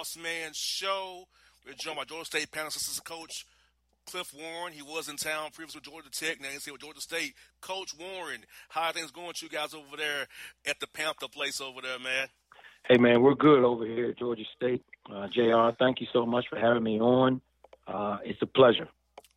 Sports Man Show. We're joined by Georgia State Panther assistant coach Cliff Warren. He was in town previously with Georgia Tech. Now he's here with Georgia State. Coach Warren, how are things going with you guys over there at the Panther place over there, man? Hey, man, we're good over here at Georgia State. JR, thank you so much for having me on. It's a pleasure.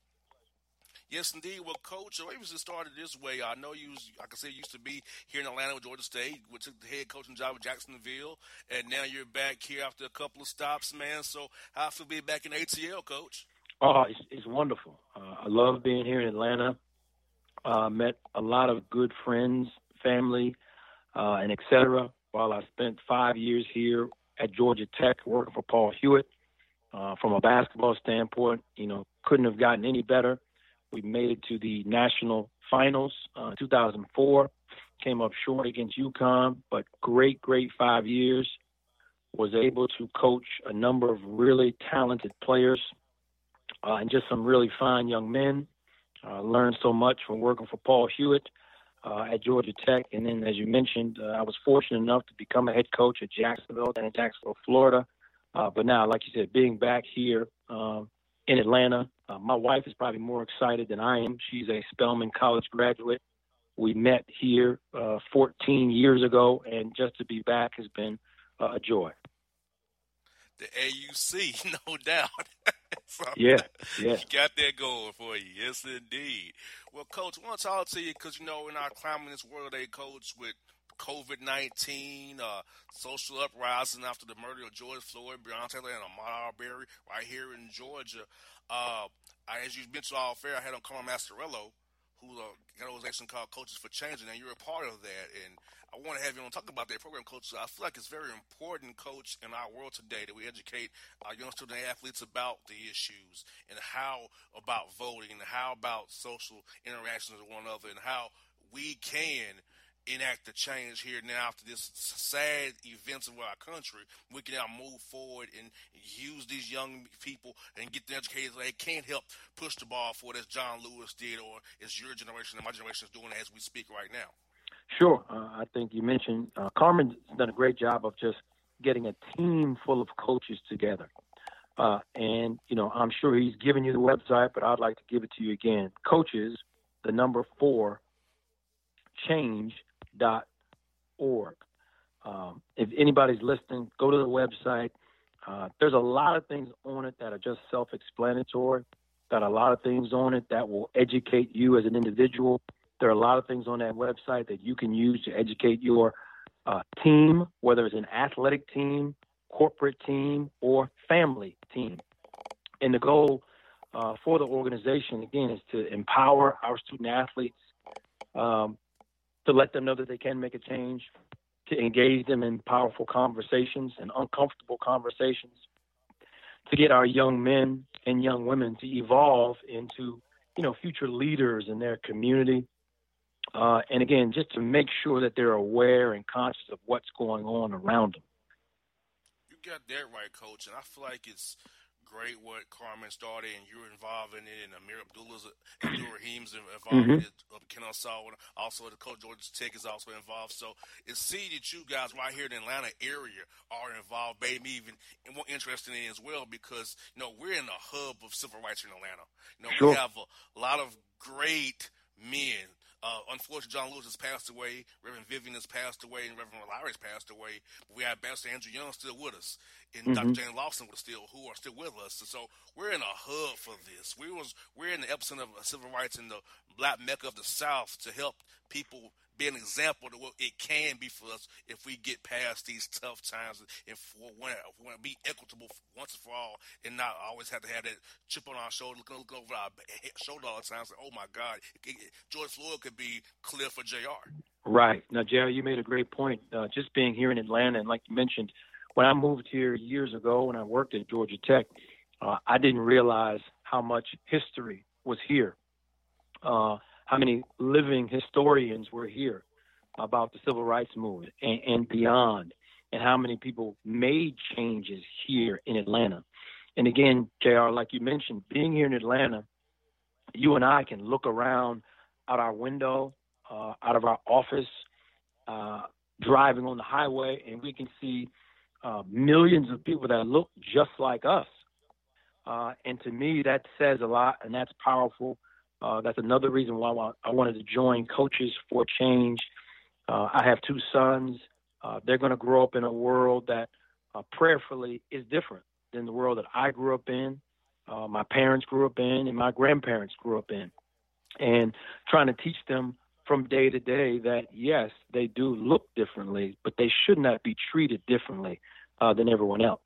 Yes, indeed. Well, Coach, maybe just started this way. I know you, like I said, used to be here in Atlanta with Georgia State, which took the head coaching job at Jacksonville, and now you're back here after a couple of stops, man. So how feel being back in ATL, Coach? Oh, it's wonderful. I love being here in Atlanta. Met a lot of good friends, family, and et cetera, while I spent 5 years here at Georgia Tech working for Paul Hewitt. From a basketball standpoint, couldn't have gotten any better. We made it to the national finals 2004, came up short against UConn, but great 5 years. Was able to coach a number of really talented players and just some really fine young men. Learned so much from working for Paul Hewitt at Georgia Tech. And then, as you mentioned, I was fortunate enough to become a head coach at Jacksonville and in Jacksonville, Florida. But now, like you said, being back here in Atlanta, my wife is probably more excited than I am. She's a Spelman College graduate. We met here 14 years ago, and just to be back has been a joy. The AUC, no doubt. Yeah. You got that going for you. Yes, indeed. Well, Coach, I want to talk to you because, in our climate in this world, Coach, with COVID-19, social uprising after the murder of George Floyd, Breonna Taylor, and Ahmaud Arbery right here in Georgia. As you mentioned all fair, I had on Carmen Mascarello, who's an organization called Coaches for Change, and you're a part of that. And I want to have you on talk about that program, Coach. I feel like it's very important, Coach, in our world today that we educate our young student athletes about the issues and how about voting and how about social interactions with one another and how we can enact the change here now after this sad events of our country. We can now move forward and use these young people and get them educated so they can help push the ball forward as John Lewis did or as your generation and my generation is doing as we speak right now. Sure. I think you mentioned Carmen's done a great job of just getting a team full of coaches together. And, I'm sure he's given you the website, but I'd like to give it to you again. Coaches, the number 4, change.org. If anybody's listening, go to the website. There's a lot of things on it that are just self-explanatory. Got a lot of things on it that will educate you as an individual. There are a lot of things on that website that you can use to educate your team, whether it's an athletic team, corporate team, or family team. And the goal for the organization, again, is to empower our student athletes, to let them know that they can make a change, to engage them in powerful conversations and uncomfortable conversations, to get our young men and young women to evolve into, future leaders in their community. And again, just to make sure that they're aware and conscious of what's going on around them. You got that right, Coach. And I feel like it's great what Carmen started, and you're involved in it, and Amir Abdul-Rahim's involved in it, Kenneth Saul, also the coach Georgia Tech is also involved. So it's see that you guys right here in the Atlanta area are involved, maybe even more interested in it as well, because we're in the hub of civil rights here in Atlanta. Sure. We have a lot of great men. Unfortunately, John Lewis has passed away, Reverend Vivian has passed away, and Reverend Larry has passed away. But we have Ambassador Andrew Young still with us, and Dr. Jane Lawson who are still with us. So we're in a hub for this. We're in the epicenter of civil rights in the Black Mecca of the South to help people be an example of what it can be for us if we get past these tough times and want to be equitable once and for all and not always have to have that chip on our shoulder, look over our shoulder all the time and say, oh, my God, George Floyd could be Cliff or JR. Right. Now, JR, you made a great point. Just being here in Atlanta, and like you mentioned, when I moved here years ago when I worked at Georgia Tech, I didn't realize how much history was here. How many living historians were here about the civil rights movement and beyond, and how many people made changes here in Atlanta. And again, JR, like you mentioned, being here in Atlanta, you and I can look around out our window, out of our office, driving on the highway, and we can see millions of people that look just like us. And to me, that says a lot, and that's powerful. That's another reason why I wanted to join Coaches for Change. I have two sons. They're going to grow up in a world that prayerfully is different than the world that I grew up in, my parents grew up in, and my grandparents grew up in. And trying to teach them from day to day that, yes, they do look differently, but they should not be treated differently than everyone else.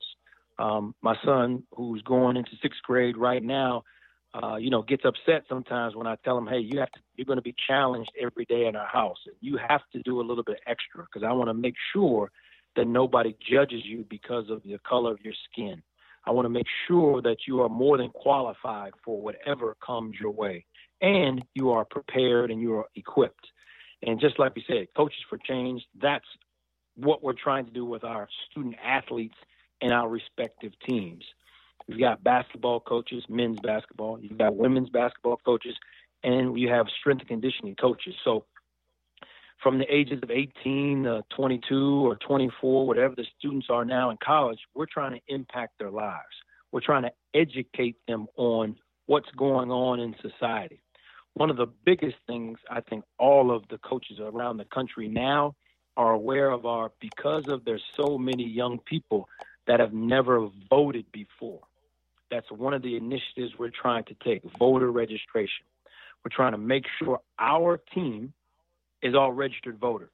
My son, who's going into sixth grade right now, gets upset sometimes when I tell him, hey, you're going to be challenged every day in our house. You have to do a little bit extra because I want to make sure that nobody judges you because of the color of your skin. I want to make sure that you are more than qualified for whatever comes your way, and you are prepared and you are equipped. And just like we said, Coaches for Change, that's what we're trying to do with our student athletes and our respective teams. We've got basketball coaches, men's basketball. You've got women's basketball coaches, and you have strength and conditioning coaches. So from the ages of 18, 22, or 24, whatever the students are now in college, we're trying to impact their lives. We're trying to educate them on what's going on in society. One of the biggest things I think all of the coaches around the country now are aware of because of there's so many young people that have never voted before. That's one of the initiatives we're trying to take, voter registration. We're trying to make sure our team is all registered voters.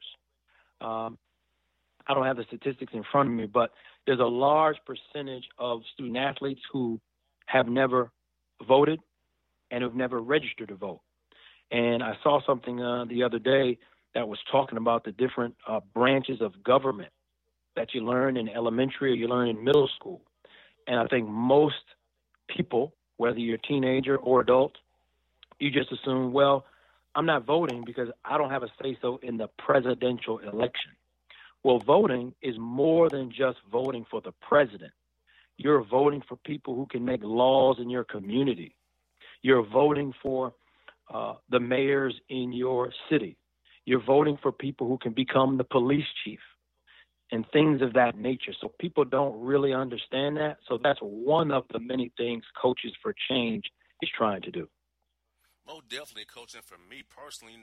I don't have the statistics in front of me, but there's a large percentage of student athletes who have never voted and who've never registered to vote. And I saw something the other day that was talking about the different branches of government that you learn in elementary or you learn in middle school. And I think most people, whether you're a teenager or adult, you just assume, well, I'm not voting because I don't have a say-so in the presidential election. Well, voting is more than just voting for the president. You're voting for people who can make laws in your community. You're voting for the mayors in your city. You're voting for people who can become the police chief and things of that nature. So people don't really understand that. So that's one of the many things Coaches for Change is trying to do. Most definitely, Coach. And for me personally,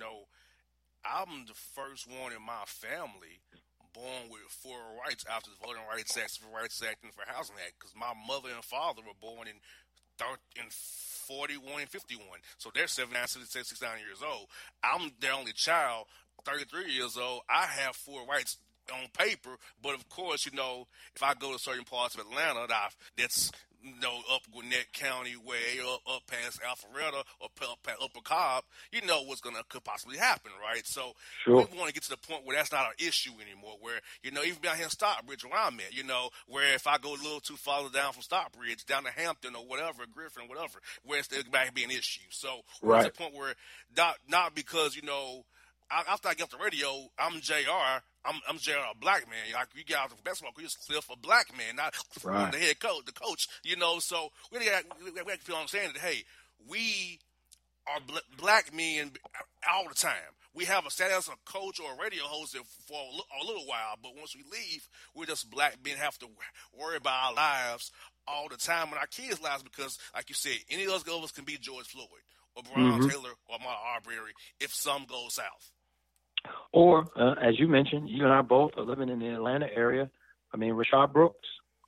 I'm the first one in my family born with full rights after the Voting Rights Act, Civil Rights Act, and Fair Housing Act, because my mother and father were born in 41 and 51. So they're 79, 69 years old. I'm their only child, 33 years old. I have full rights on paper, but of course, if I go to certain parts of Atlanta that's up Gwinnett County way up past Alpharetta or up past Upper Cobb, what's could possibly happen, right? So sure. We want to get to the point where that's not an issue anymore, where, even down here in Stockbridge where I'm at, where if I go a little too farther down from Stockbridge, down to Hampton or whatever, Griffin, whatever, where it's might be an issue. So we're at the point where not because, after I get off the radio, I'm JR. I'm JR, a black man. Like you get out of the basketball, you just Cliff, a black man, not Cliff, the head coach, the coach. So we have to feel understanding that, hey, we are black men all the time. We have a status as a coach or a radio host for a little while, but once we leave, we're just black men, have to worry about our lives all the time and our kids' lives because, like you said, any of us can be George Floyd or Breonna Taylor or Ahmaud Arbery if some goes south. Or, as you mentioned, you and I both are living in the Atlanta area. I mean, Rayshard Brooks,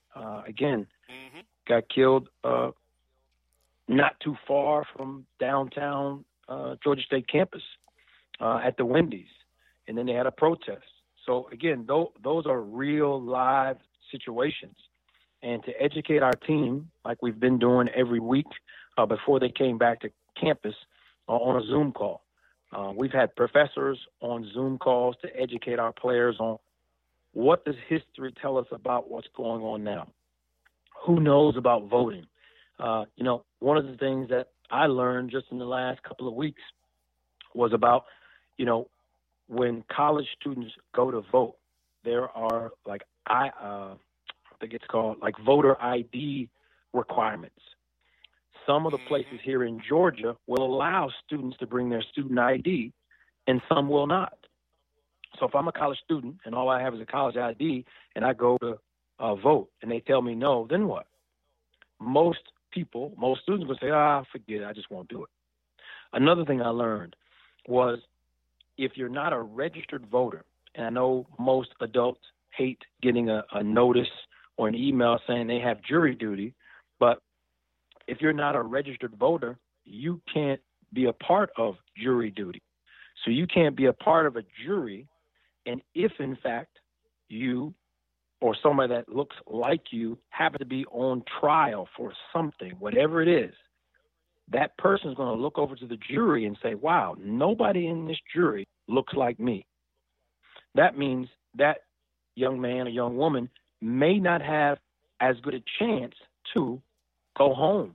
got killed not too far from downtown Georgia State campus at the Wendy's, and then they had a protest. So, again, those are real live situations. And to educate our team, like we've been doing every week before they came back to campus on a Zoom call. We've had professors on Zoom calls to educate our players on what does history tell us about what's going on now. Who knows about voting? One of the things that I learned just in the last couple of weeks was about, when college students go to vote, there are I think it's called voter ID requirements. Some of the places here in Georgia will allow students to bring their student ID, and some will not. So if I'm a college student and all I have is a college ID and I go to vote, and they tell me no, then what? Most people, most students will say, forget it, I just won't do it. Another thing I learned was if you're not a registered voter, and I know most adults hate getting a notice or an email saying they have jury duty, but if you're not a registered voter, you can't be a part of jury duty. So you can't be a part of a jury, and if in fact you or somebody that looks like you happen to be on trial for something, whatever it is, that person's going to look over to the jury and say, wow, nobody in this jury looks like me. That means that young man or young woman may not have as good a chance to go home.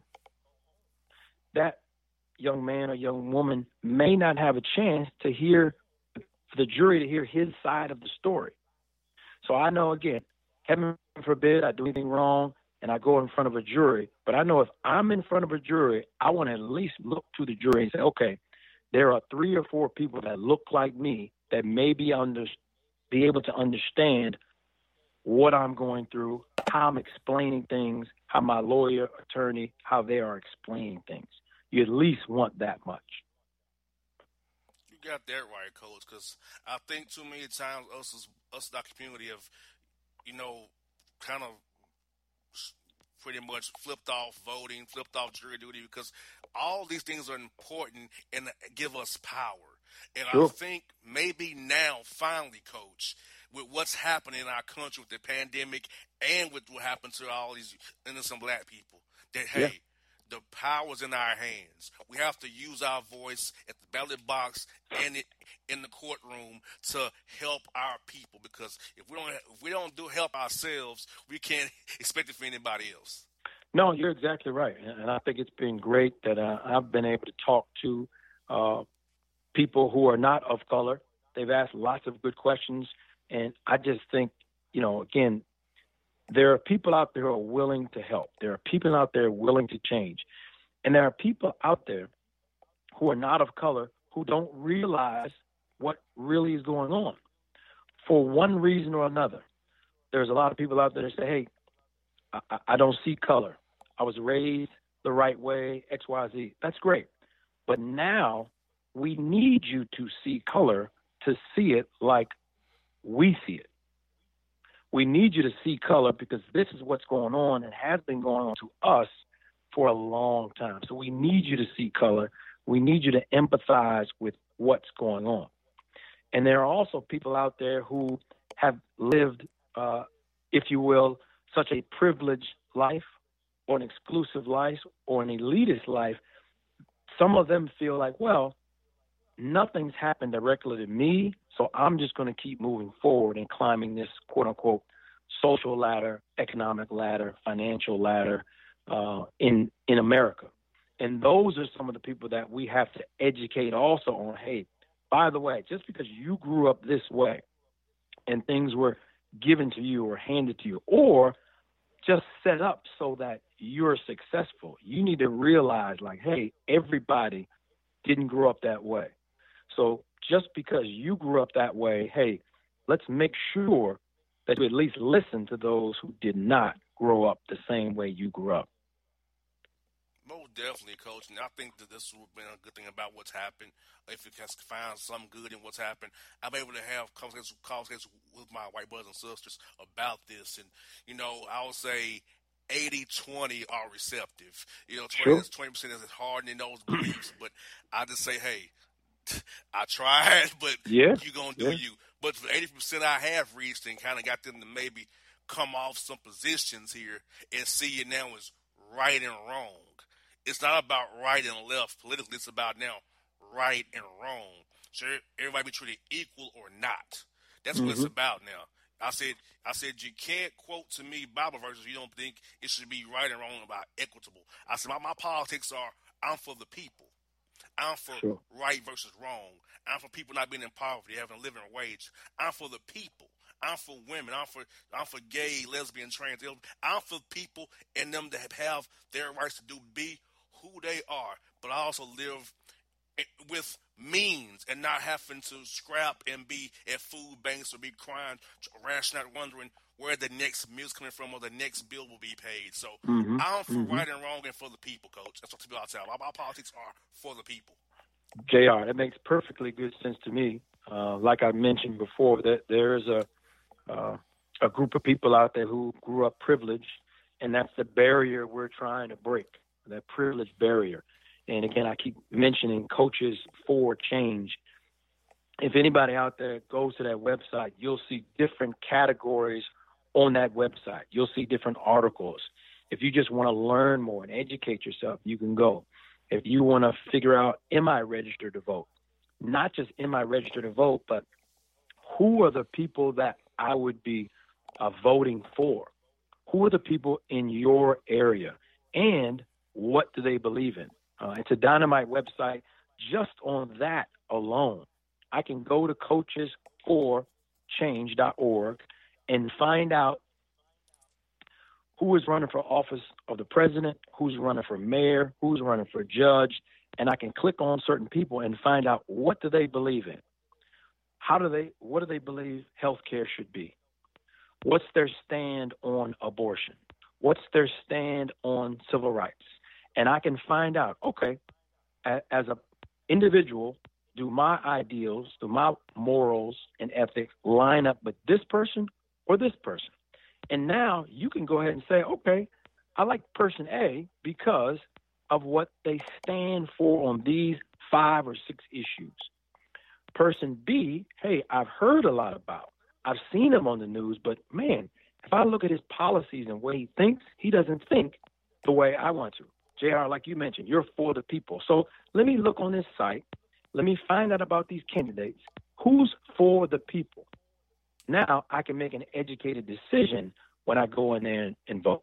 That young man or young woman may not have a chance to for the jury to hear his side of the story. So I know, again, heaven forbid I do anything wrong and I go in front of a jury, but I know if I'm in front of a jury, I want to at least look to the jury and say, okay, there are 3 or 4 people that look like me that may be able to understand what I'm going through, how I'm explaining things, how my lawyer, attorney, how they are explaining things. You at least want that much. You got that right, Coach, because I think too many times us in our community have, kind of pretty much flipped off voting, flipped off jury duty, because all these things are important and give us power. And Sure. I think maybe now, finally, Coach, with what's happening in our country with the pandemic and with what happened to all these innocent black people, that, hey, Yeah. the power's in our hands. We have to use our voice at the ballot box and in the courtroom to help our people. Because if we don't help ourselves, we can't expect it for anybody else. No, you're exactly right, and I think it's been great that I've been able to talk to people who are not of color. They've asked lots of good questions, and I just think, again, there are people out there who are willing to help. There are people out there willing to change. And there are people out there who are not of color who don't realize what really is going on for one reason or another. There's a lot of people out there that say, hey, I don't see color. I was raised the right way, X, Y, Z. That's great. But now we need you to see color to see it like we see it. We need you to see color because this is what's going on and has been going on to us for a long time. So we need you to see color. We need you to empathize with what's going on. And there are also people out there who have lived, if you will, such a privileged life or an exclusive life or an elitist life. Some of them feel like, well, nothing's happened directly to me, so I'm just going to keep moving forward and climbing this quote-unquote social ladder, economic ladder, financial ladder in America. And those are some of the people that we have to educate also on, hey, by the way, just because you grew up this way and things were given to you or handed to you or just set up so that you're successful, you need to realize, like, hey, everybody didn't grow up that way. So just because you grew up that way, hey, let's make sure that you at least listen to those who did not grow up the same way you grew up. Most definitely, Coach. And I think that this has been a good thing about what's happened. If you can find some good in what's happened, I'm able to have conversations with my white brothers and sisters about this. And, I would say 80-20 are receptive. 20% is hardening those beliefs. But I just say, hey, I tried, but you're going to do you. But for 80% I have reached and kind of got them to maybe come off some positions here and see it now as right and wrong. It's not about right and left politically. It's about now right and wrong. So everybody be treated equal or not. That's what it's about now. I said you can't quote to me Bible verses if you don't think it should be right and wrong about equitable. I said my politics are I'm for the people. I'm for right versus wrong. I'm for people not being in poverty, having a living wage. I'm for the people. I'm for women. I'm for gay, lesbian, trans. I'm for people and them that have their rights to be who they are. But I also live with means and not having to scrap and be at food banks or be crying, rationing out, wondering where the next meal's coming from or the next bill will be paid. So I'm for right and wrong and for the people, Coach. That's what to be out there. Our politics are for the people. JR, that makes perfectly good sense to me. Like I mentioned before, that there is a group of people out there who grew up privileged, and that's the barrier we're trying to break, that privilege barrier. And again, I keep mentioning Coaches for Change. If anybody out there goes to that website, you'll see different categories on that website. You'll see different articles. If you just want to learn more and educate yourself, you can go. If you want to figure out, am I registered to vote? Not just am I registered to vote, but who are the people that I would be voting for? Who are the people in your area? And what do they believe in? It's a dynamite website. Just on that alone, I can go to coachesforchange.org and find out who is running for office of the president, who's running for mayor, who's running for judge, and I can click on certain people and find out what do they believe in. What do they believe healthcare should be? What's their stand on abortion? What's their stand on civil rights? And I can find out, okay, as an individual, do my ideals, do my morals and ethics line up with this person or this person? And now you can go ahead and say, okay, I like person A because of what they stand for on these 5 or 6 issues. Person B, hey, I've heard a lot about. I've seen him on the news, but man, if I look at his policies and the way he thinks, he doesn't think the way I want to. JR, like you mentioned, you're for the people. So let me look on this site. Let me find out about these candidates. Who's for the people? Now I can make an educated decision when I go in there and vote.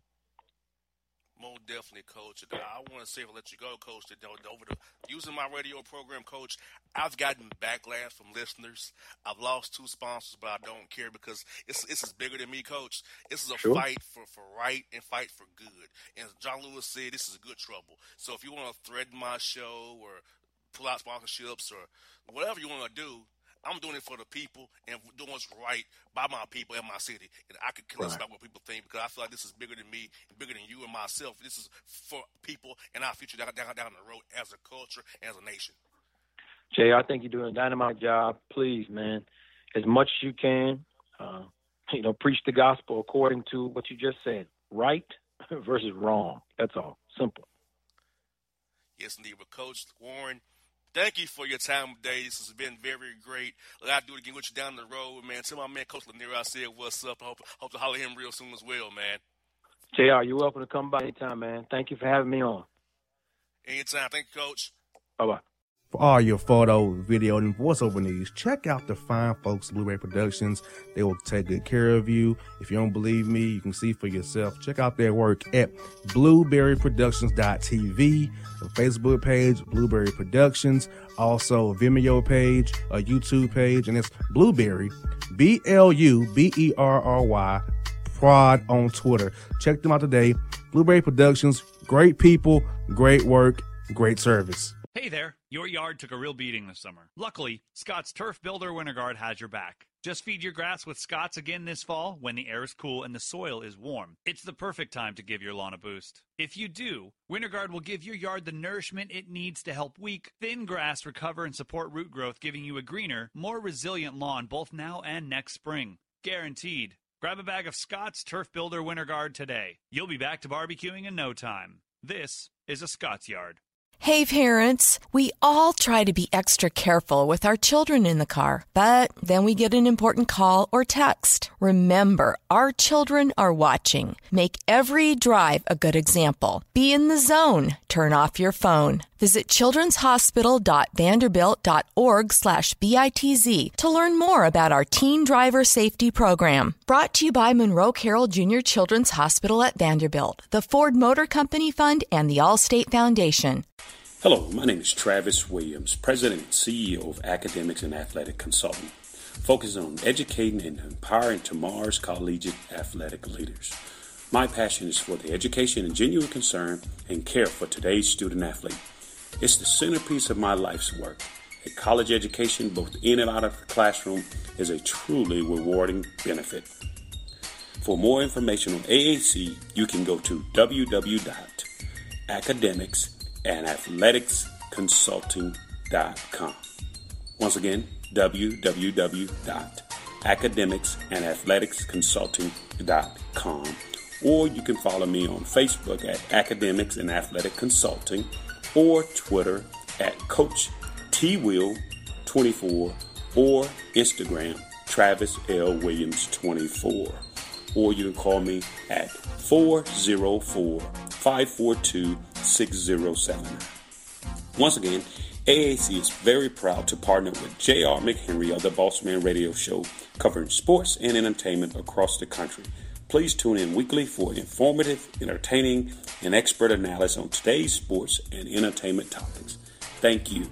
Most definitely, Coach. I want to say, I'll let you go, Coach, that using my radio program, Coach, I've gotten backlash from listeners. I've lost 2 sponsors, but I don't care because this is bigger than me, Coach. This is a fight for right and fight for good. And as John Lewis said, this is a good trouble. So if you want to threaten my show or pull out sponsorships or whatever you want to do, I'm doing it for the people and doing what's right by my people and my city. And I could care less about what people think because I feel like this is bigger than me and bigger than you and myself. This is for people and our future down the road as a culture and as a nation. Jay, I think you're doing a dynamite job. Please, man, as much as you can, preach the gospel according to what you just said. Right versus wrong. That's all. Simple. Yes, indeed. But Coach Warren, thank you for your time today. This has been very great. I'll do it again with you down the road, man. Tell my man, Coach Lanier, I said what's up. I hope to holler at him real soon as well, man. JR, you're welcome to come by anytime, man. Thank you for having me on. Anytime. Thank you, Coach. Bye-bye. For all your photo, video, and voiceover needs, check out the fine folks at Blueberry Productions. They will take good care of you. If you don't believe me, you can see for yourself. Check out their work at blueberryproductions.tv, the Facebook page, Blueberry Productions, also a Vimeo page, a YouTube page, and it's Blueberry, BLUBERRY, Prod on Twitter. Check them out today. Blueberry Productions, great people, great work, great service. Hey there, your yard took a real beating this summer. Luckily, Scott's Turf Builder Winter Guard has your back. Just feed your grass with Scott's again this fall when the air is cool and the soil is warm. It's the perfect time to give your lawn a boost. If you do, Winter Guard will give your yard the nourishment it needs to help weak, thin grass recover and support root growth, giving you a greener, more resilient lawn both now and next spring. Guaranteed. Grab a bag of Scott's Turf Builder Winter Guard today. You'll be back to barbecuing in no time. This is a Scott's Yard. Hey parents, we all try to be extra careful with our children in the car, but then we get an important call or text. Remember, our children are watching. Make every drive a good example. Be in the zone. Turn off your phone. Visit childrenshospital.vanderbilt.org/BITZ to learn more about our teen driver safety program. Brought to you by Monroe Carroll Jr. Children's Hospital at Vanderbilt, the Ford Motor Company Fund, and the Allstate Foundation. Hello, my name is Travis Williams, President and CEO of Academics and Athletic Consulting, focusing on educating and empowering tomorrow's collegiate athletic leaders. My passion is for the education and genuine concern and care for today's student athlete. It's the centerpiece of my life's work. A college education, both in and out of the classroom, is a truly rewarding benefit. For more information on AAC, you can go to www.academicsandathleticsconsulting.com. Once again, www.academicsandathleticsconsulting.com. Or you can follow me on Facebook at Academics and Athletic Consulting, or Twitter at Coach TWill24, or Instagram Travis L. Williams 24. Or you can call me at 404-542-6079. Once again, AAC is very proud to partner with J.R. McHenry of the Bossman Radio Show, covering sports and entertainment across the country. Please tune in weekly for informative, entertaining, and expert analysis on today's sports and entertainment topics. Thank you.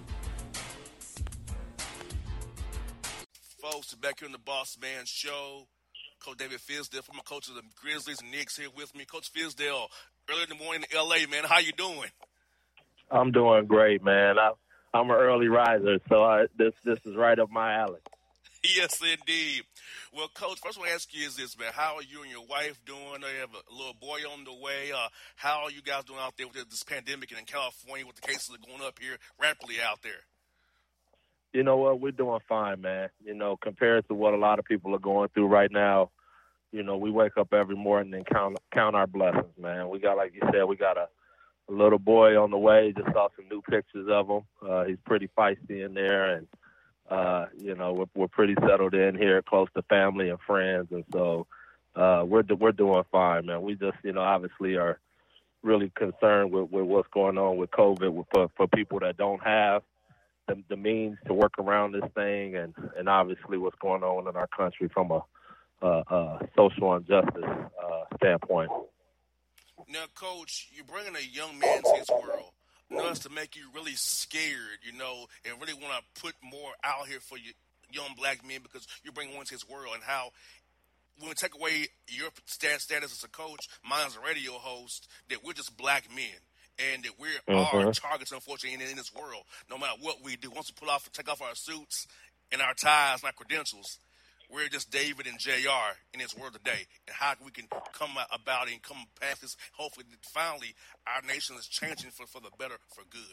Folks, back here on the Boss Man Show, Coach David Fizdale, former coach of the Grizzlies and Knicks, here with me. Coach Fizdale, early in the morning in L.A., man. How you doing? I'm doing great, man. I'm an early riser, so this is right up my alley. Yes, indeed. Well, Coach, first I want to ask you is this, man. How are you and your wife doing? You have a little boy on the way. How are you guys doing out there with this pandemic and in California with the cases are going up here rapidly out there? You know what? We're doing fine, man. You know, compared to what a lot of people are going through right now, you know, we wake up every morning and count our blessings, man. We got, like you said, we got a little boy on the way. Just saw some new pictures of him. He's pretty feisty in there, and you know, we're pretty settled in here, close to family and friends, and so we're doing fine, man. We just, you know, obviously are really concerned with what's going on with COVID for people that don't have the means to work around this thing, and obviously what's going on in our country from a social injustice standpoint. Now, Coach, you're bringing a young man to his world. Enough to make you really scared, you know, and really want to put more out here for you young black men because you bring one to his world, and how when we take away your status as a coach, mine as a radio host, that we're just black men and that we're our targets, unfortunately, in this world, no matter what we do. Once we take off our suits and our ties and our credentials, we're just David and JR in this world today, and how we can come about it and come past this. Hopefully, finally, our nation is changing for the better, for good.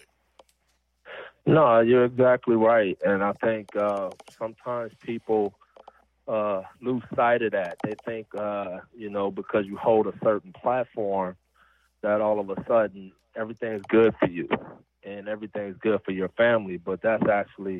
No, you're exactly right, and I think sometimes people lose sight of that. They think, you know, because you hold a certain platform, that all of a sudden everything's good for you and everything's good for your family, but that's actually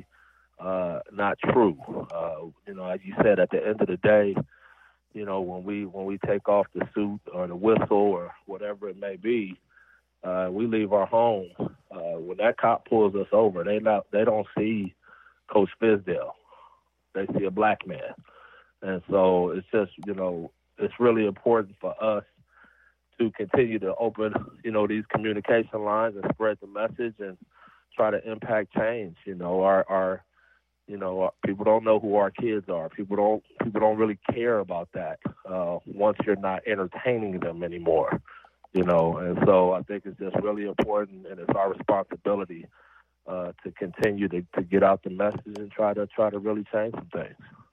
not true. You know, as you said, at the end of the day, you know, when we take off the suit or the whistle or whatever it may be, we leave our home. When that cop pulls us over, they don't see Coach Fizdale. They see a black man. And so it's just, you know, it's really important for us to continue to open, you know, these communication lines and spread the message and try to impact change. You know, our people don't know who our kids are. People don't really care about that once you're not entertaining them anymore. You know, and so I think it's just really important, and it's our responsibility to continue to get out the message and try to really change some things.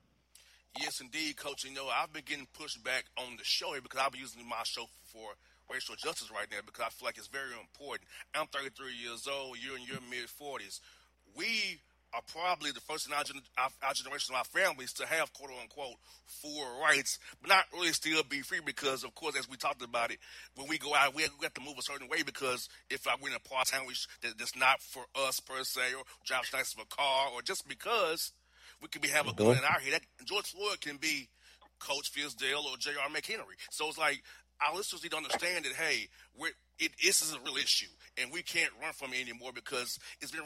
Yes, indeed, Coach. You know, I've been getting pushed back on the show here because I'll be using my show for racial justice right now because I feel like it's very important. I'm 33 years old. You're in your mid-40s. We are probably the first in our generation of our families to have, quote-unquote, full rights, but not really still be free because, of course, as we talked about it, when we go out, we have to move a certain way because if we're in a part-time that's not for us per se, or drive nice of a car, or just because we could have a gun in our head. George Floyd can be Coach Fizdale or J.R. McHenry. So it's like our listeners need to understand that, hey, this is a real issue, and we can't run from it anymore because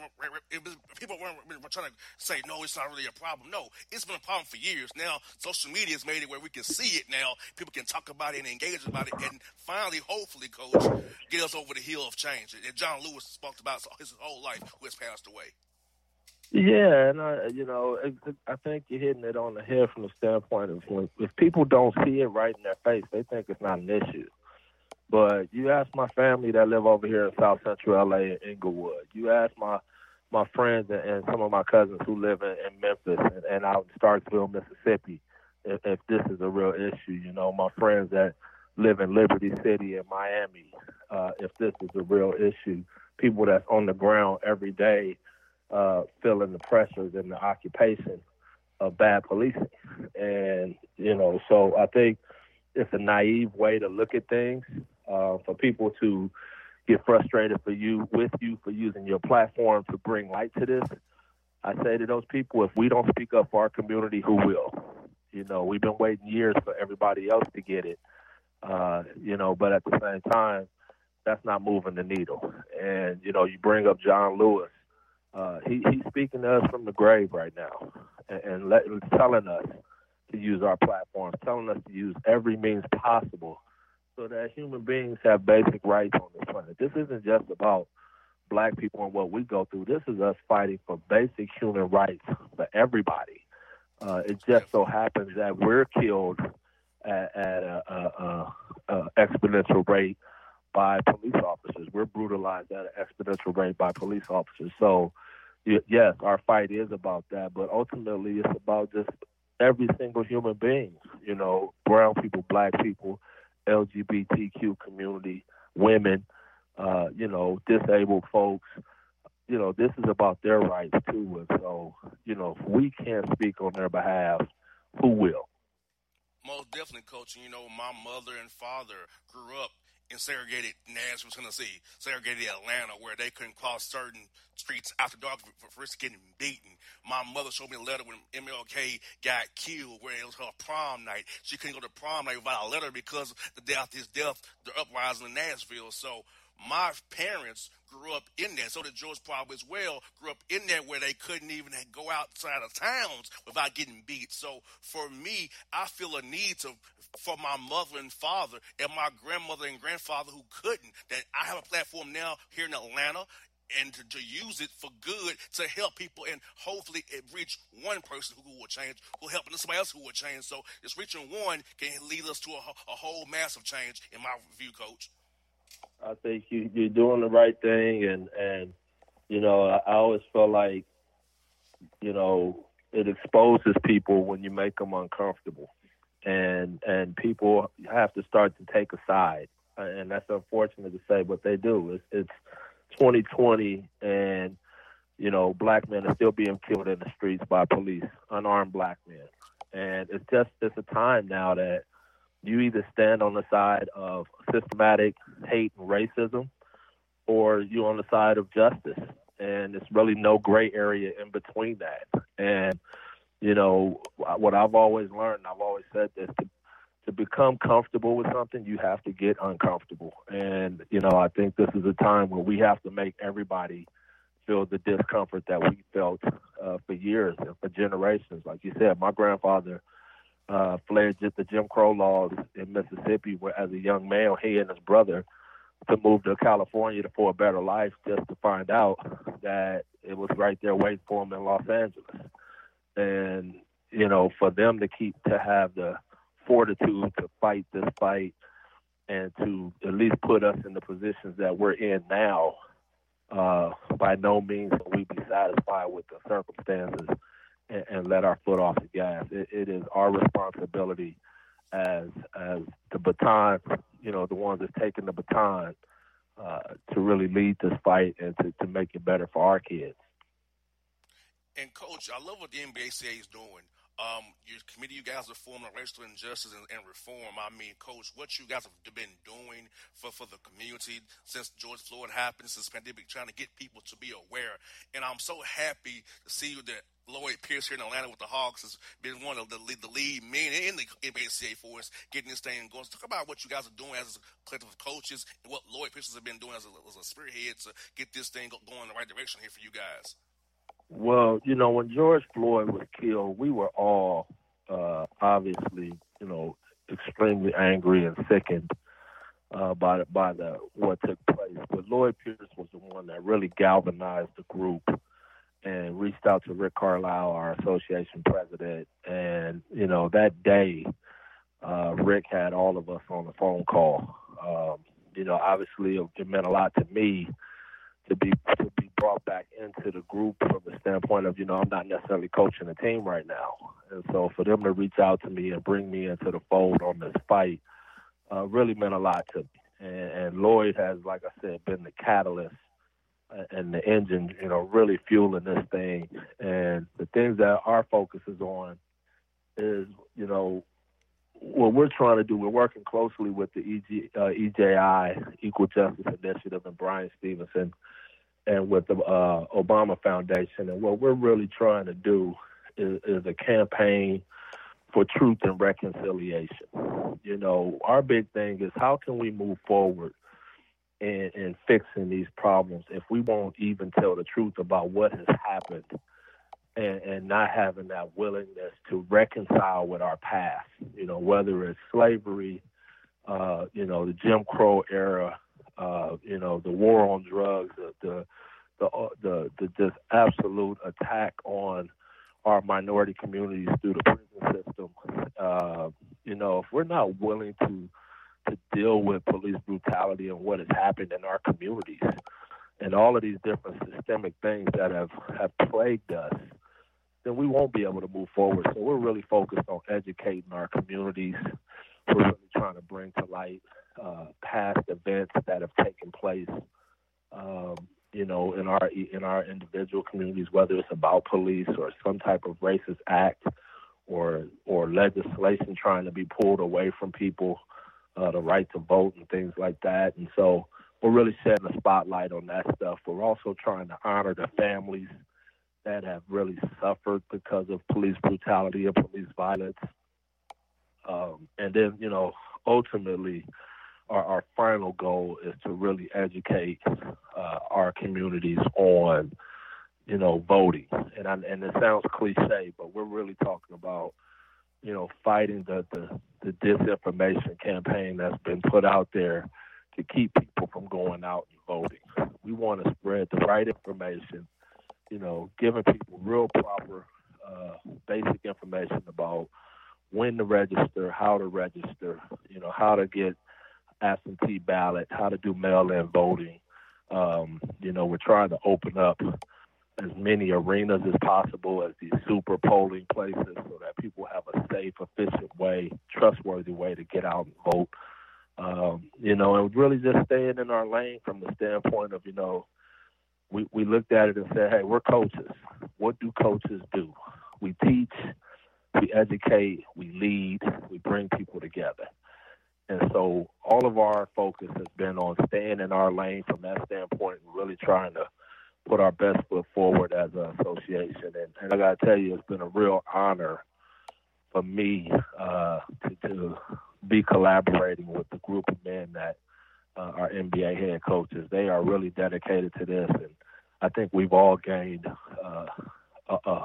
people were trying to say, no, it's not really a problem. No, it's been a problem for years. Now, social media has made it where we can see it now. People can talk about it and engage about it, and finally, hopefully, Coach, get us over the hill of change. And John Lewis spoke about his whole life, who has passed away. Yeah, and I think you're hitting it on the head from the standpoint of if people don't see it right in their face, they think it's not an issue. But you ask my family that live over here in South Central LA in Inglewood. You ask my my friends and some of my cousins who live in Memphis and out in Starksville, Mississippi, if this is a real issue. You know, my friends that live in Liberty City and Miami, if this is a real issue. People that's on the ground every day feeling the pressures and the occupation of bad policing. And, you know, so I think it's a naive way to look at things for people to get frustrated with you for using your platform to bring light to this. I say to those people, if we don't speak up for our community, who will? You know, we've been waiting years for everybody else to get it, you know, but at the same time, that's not moving the needle. And, you know, you bring up John Lewis. He's speaking to us from the grave right now and telling us to use our platforms, telling us to use every means possible so that human beings have basic rights on this planet. This isn't just about black people and what we go through. This is us fighting for basic human rights for everybody. It just so happens that we're killed at a exponential rate by police officers. We're brutalized at an exponential rate by police officers. So, yes, our fight is about that, but ultimately it's about just every single human being, you know, brown people, black people, LGBTQ community, women, you know, disabled folks. You know, this is about their rights too. And so, you know, if we can't speak on their behalf, who will? Most definitely, Coach. You know, my mother and father grew up in segregated Nashville, Tennessee, segregated Atlanta, where they couldn't cross certain streets after dark for risk getting beaten. My mother showed me a letter when MLK got killed, where it was her prom night. She couldn't go to prom night without a letter because his death, the uprising in Nashville. So my parents grew up in that. So did George probably as well, grew up in that where they couldn't even go outside of towns without getting beat. So for me, I feel a need for my mother and father and my grandmother and grandfather who couldn't, that I have a platform now here in Atlanta and to use it for good to help people, and hopefully it reach one person who will change, who will help somebody else who will change. So just reaching one can lead us to a whole massive change, in my view, Coach. I think you're doing the right thing, and you know, I always feel like, you know, it exposes people when you make them uncomfortable, and people have to start to take a side, and that's unfortunate to say, but they do. It's 2020, and you know, black men are still being killed in the streets by police, unarmed black men, and it's a time now that you either stand on the side of systematic hate and racism, or you're on the side of justice. And it's really no gray area in between that. And, you know, what I've always learned, I've always said this, to become comfortable with something, you have to get uncomfortable. And, you know, I think this is a time where we have to make everybody feel the discomfort that we felt for years and for generations. Like you said, my grandfather fled the Jim Crow laws in Mississippi, where as a young man, he and his brother to move to California for a better life, just to find out that it was right there waiting for him in Los Angeles. And, you know, for them to have the fortitude to fight this fight and to at least put us in the positions that we're in now, by no means will we be satisfied with the circumstances and let our foot off the gas. It is our responsibility as the baton, you know, the ones that's taking the baton, to really lead this fight and to make it better for our kids. And Coach, I love what the NBACA is doing. Your committee, you guys are forming on racial injustice and reform. I mean, Coach, what you guys have been doing for the community since George Floyd happened, since the pandemic, trying to get people to be aware. And I'm so happy to see that Lloyd Pierce here in Atlanta with the Hawks has been one of the lead men in the NBACA for us, getting this thing going. So talk about what you guys are doing as a collective of coaches and what Lloyd Pierce has been doing as a spearhead to get this thing going in the right direction here for you guys. Well, you know, when George Floyd was killed, we were all obviously, you know, extremely angry and sickened by what took place. But Lloyd Pierce was the one that really galvanized the group and reached out to Rick Carlisle, our association president. And, you know, that day, Rick had all of us on the phone call. You know, obviously it meant a lot to me to be brought back into to the group from the standpoint of, I'm not necessarily coaching a team right now. And so for them to reach out to me and bring me into the fold on this fight really meant a lot to me. And Lloyd has, like I said, been the catalyst and the engine, really fueling this thing. And the things that our focus is on is, what we're trying to do. We're working closely with the EJI, Equal Justice Initiative, and Brian Stevenson, and with the Obama Foundation. And what we're really trying to do is a campaign for truth and reconciliation. Our big thing is how can we move forward in fixing these problems if we won't even tell the truth about what has happened and not having that willingness to reconcile with our past, whether it's slavery, the Jim Crow era, the war on drugs, the just absolute attack on our minority communities through the prison system. If we're not willing to deal with police brutality and what has happened in our communities and all of these different systemic things that have plagued us, then we won't be able to move forward. So we're really focused on educating our communities. We're really trying to bring to light past events that have taken place, in our individual communities, whether it's about police or some type of racist act or legislation trying to be pulled away from people, the right to vote and things like that. And so we're really setting a spotlight on that stuff. We're also trying to honor the families that have really suffered because of police brutality and police violence. And then, ultimately, our final goal is to really educate our communities on, voting. And it sounds cliche, but we're really talking about, fighting the disinformation campaign that's been put out there to keep people from going out and voting. We want to spread the right information, giving people real proper basic information about when to register, how to register, how to get absentee ballot, how to do mail-in voting. We're trying to open up as many arenas as possible as these super polling places so that people have a safe, efficient way, trustworthy way to get out and vote. And really just staying in our lane from the standpoint of, we looked at it and said, hey, we're coaches. What do coaches do? We teach, we educate, we lead, we bring people together. And so all of our focus has been on staying in our lane from that standpoint and really trying to put our best foot forward as an association. And I got to tell you, it's been a real honor for me to be collaborating with the group of men that are NBA head coaches. They are really dedicated to this, and I think we've all gained a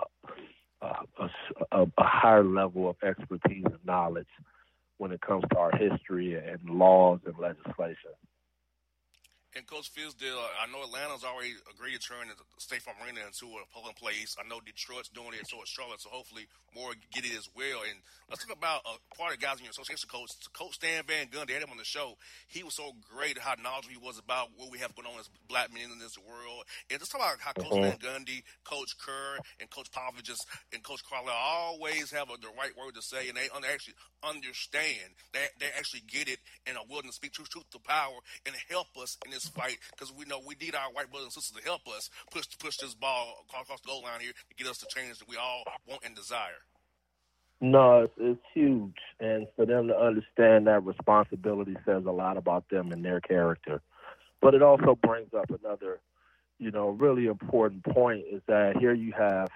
higher level of expertise and knowledge when it comes to our history and laws and legislation. And Coach Fizdale, I know Atlanta's already agreed to turn the State Farm Arena into a polling place. I know Detroit's doing it, so is Charlotte, so hopefully more get it as well. And let's talk about part of the guys in your association coach, Coach Stan Van Gundy. I had him on the show. He was so great how knowledgeable he was about what we have going on as black men in this world. And just talk about how Coach Van Gundy, Coach Kerr, and Coach Popovich and Coach Carlisle always have the right word to say, and they actually understand. They actually get it and are willing to speak truth to power and help us in this fight, because we know we need our white brothers and sisters to help us push this ball across the goal line here to get us the change that we all want and desire. No, it's huge. And for them to understand that responsibility says a lot about them and their character. But it also brings up another, really important point is that here you have,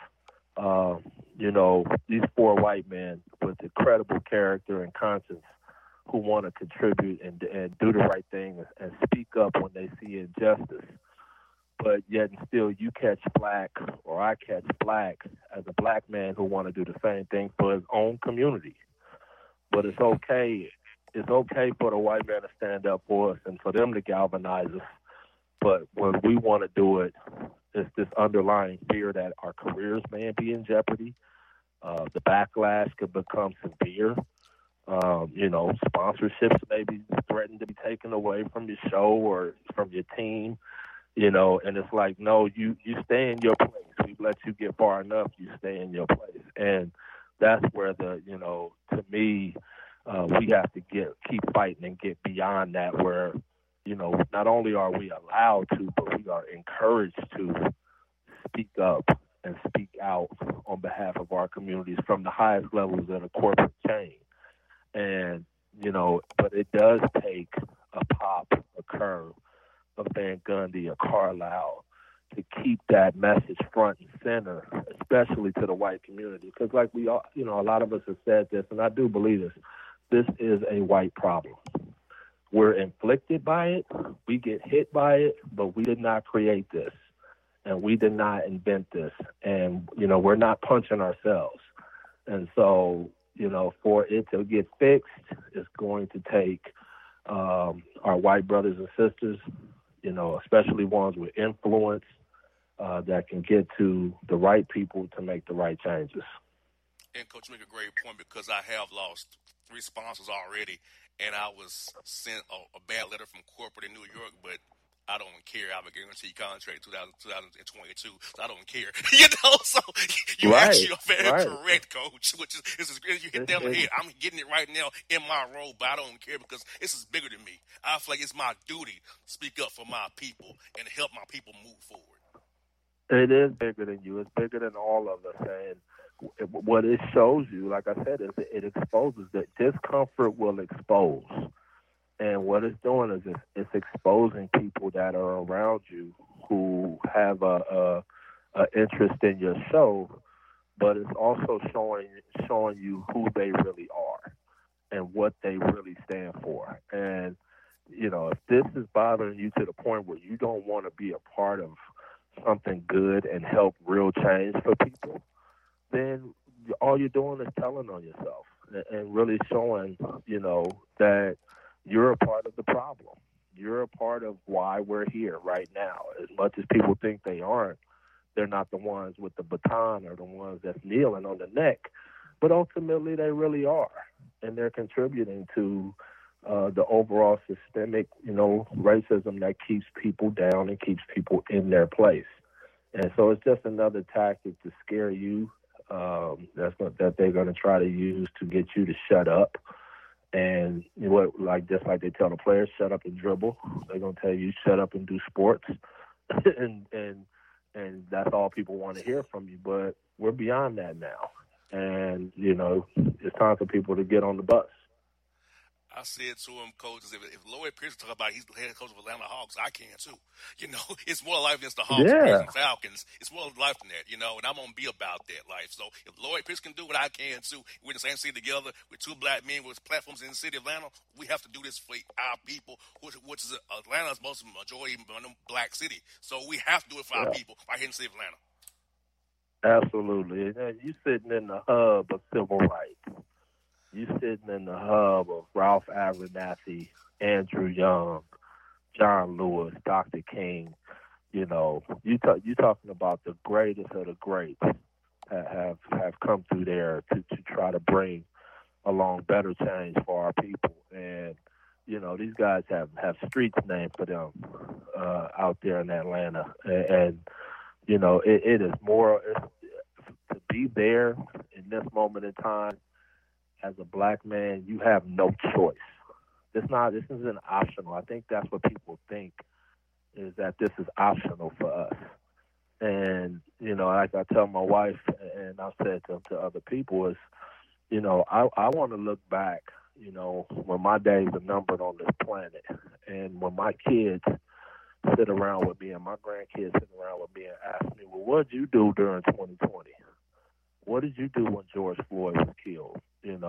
these four white men with incredible character and conscience who want to contribute and do the right thing and speak up when they see injustice. But yet and still you catch black, or I catch black as a black man who want to do the same thing for his own community. But it's okay. It's okay for the white man to stand up for us and for them to galvanize us. But when we want to do it, it's this underlying fear that our careers may be in jeopardy. The backlash could become severe. Sponsorships may be threatened to be taken away from your show or from your team. And it's like, no, you stay in your place. We've let you get far enough, you stay in your place. And that's where to me, we have to keep fighting and get beyond that, where, not only are we allowed to, but we are encouraged to speak up and speak out on behalf of our communities from the highest levels of the corporate chain. And, but it does take a Pop, a Kerr, a Van Gundy, a Carlisle to keep that message front and center, especially to the white community. Because like we all, a lot of us have said this, and I do believe this is a white problem. We're inflicted by it, we get hit by it, but we did not create this, and we did not invent this. And, we're not punching ourselves. And so, for it to get fixed, it's going to take our white brothers and sisters, especially ones with influence, that can get to the right people to make the right changes. And Coach, you make a great point, because I have lost 3 sponsors already, and I was sent a bad letter from corporate in New York, but I don't care. I have a guaranteed contract 2022, so I don't care. So you actually are very correct, Coach, which is you hit them on the head. I'm getting it right now in my role, but I don't care, because this is bigger than me. I feel like it's my duty to speak up for my people and help my people move forward. It is bigger than you. It's bigger than all of us. And what it shows you, like I said, is it exposes that discomfort will expose. And what it's doing is it's exposing people that are around you who have a interest in your show, but it's also showing you who they really are and what they really stand for. And, if this is bothering you to the point where you don't want to be a part of something good and help real change for people, then all you're doing is telling on yourself and really showing, that you're a part of the problem. You're a part of why we're here right now. As much as people think they aren't, they're not the ones with the baton or the ones that's kneeling on the neck, but ultimately they really are, and they're contributing to the overall systemic, racism that keeps people down and keeps people in their place. And so it's just another tactic to scare you, that they're going to try to use to get you to shut up. And just like they tell the players, shut up and dribble, they're going to tell you shut up and do sports. and that's all people want to hear from you. But we're beyond that now. And, it's time for people to get on the bus. I said to him, coaches, if Lloyd Pierce talk about he's the head coach of Atlanta Hawks, I can too. It's more life against the Hawks and Falcons. It's more life than that, and I'm going to be about that life. So if Lloyd Pierce can do what I can too, we're in the same city together with 2 black men with platforms in the city of Atlanta. We have to do this for our people, which is Atlanta's most majority black city. So we have to do it for our people right here in the city of Atlanta. Absolutely. And you sitting in the hub of civil rights. You sitting in the hub of Ralph Abernathy, Andrew Young, John Lewis, Dr. King. You talking about the greatest of the greats have come through there to try to bring along better change for our people. And these guys have streets named for them out there in Atlanta. And it is more to be there in this moment in time. As a black man, you have no choice. This isn't optional. I think that's what people think, is that this is optional for us. And, like I tell my wife, and I've said to other people, is, I want to look back, when my days are numbered on this planet, and when my kids sit around with me and my grandkids sit around with me and ask me, well, what did you do during 2020? What did you do when George Floyd was killed?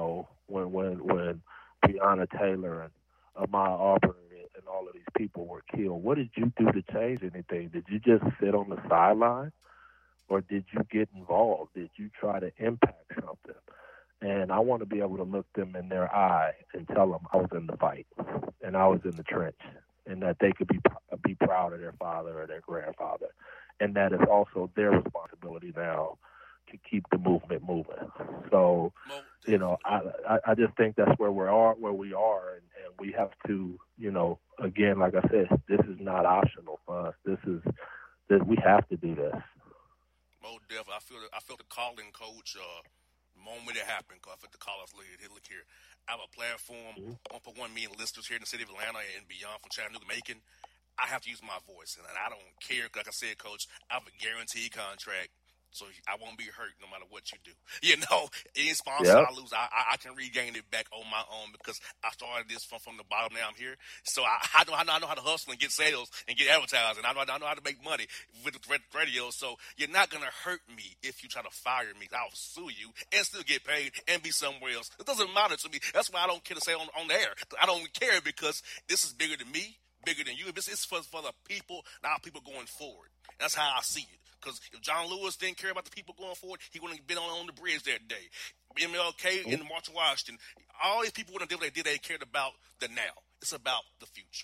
When Breonna Taylor and Ahmaud Arbery and all of these people were killed, what did you do to change anything? Did you just sit on the sideline, or did you get involved? Did you try to impact something? And I want to be able to look them in their eye and tell them I was in the fight and I was in the trench, and that they could be proud of their father or their grandfather, and that it's also their responsibility now keep the movement moving. So, you know, I just think that's where we are, and we have to, you know, again, like I said, this is not optional for us. We have to do this. Most definitely. I feel the calling, Coach. The moment it happened, I felt the call. Look here, I have a platform, 1.1 million listeners here in the city of Atlanta and beyond, from Chattanooga, Macon. I have to use my voice, and I don't care. Like I said, Coach, I have a guaranteed contract, so I won't be hurt no matter what you do. You know, any sponsor I lose, I can regain it back on my own, because I started this from the bottom. Now I'm here, so I know how to hustle and get sales and get advertising. I know how to make money with the radio. So you're not gonna hurt me if you try to fire me. I'll sue you and still get paid and be somewhere else. It doesn't matter to me. That's why I don't care to say on the air. I don't care, because this is bigger than me, bigger than you. It's for the people, not people going forward. That's how I see it. Because if John Lewis didn't care about the people going forward, he wouldn't have been on the bridge that day. MLK in the March of Washington, all these people wouldn't have did what they did. They cared about the now. It's about the future.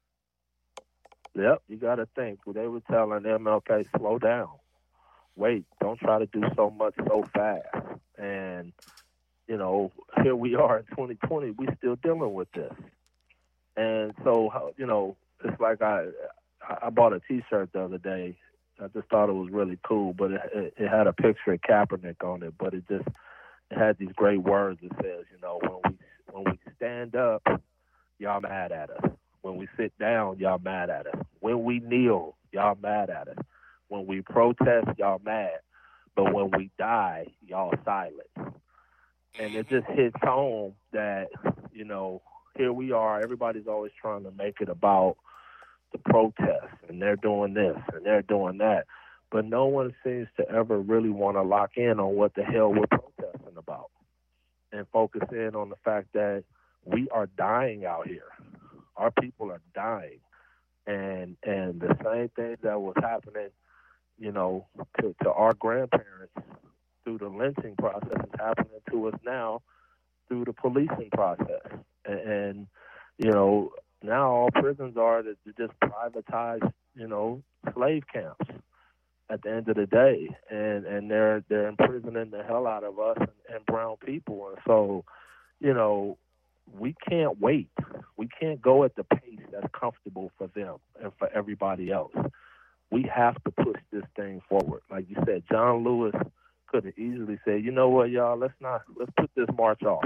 Yep, you got to think. They were telling MLK, slow down. Wait, don't try to do so much so fast. And, you know, here we are in 2020, we still dealing with this. And so, you know, it's like I bought a T-shirt the other day. I just thought it was really cool, but it had a picture of Kaepernick on it, but it had these great words. It says, you know, when we stand up, y'all mad at us. When we sit down, y'all mad at us. When we kneel, y'all mad at us. When we protest, y'all mad. But when we die, y'all silent. And it just hits home that, you know, here we are. Everybody's always trying to make it about the protests, and they're doing this and they're doing that. But no one seems to ever really want to lock in on what the hell we're protesting about and focus in on the fact that we are dying out here. Our people are dying. And the same thing that was happening, you know, to our grandparents through the lynching process is happening to us now through the policing process. And you know, now all prisons are to just privatize, you know, slave camps at the end of the day. And they're imprisoning the hell out of us and brown people. And so, you know, we can't wait. We can't go at the pace that's comfortable for them and for everybody else. We have to push this thing forward. Like you said, John Lewis could have easily said, you know what, y'all, let's put this march off.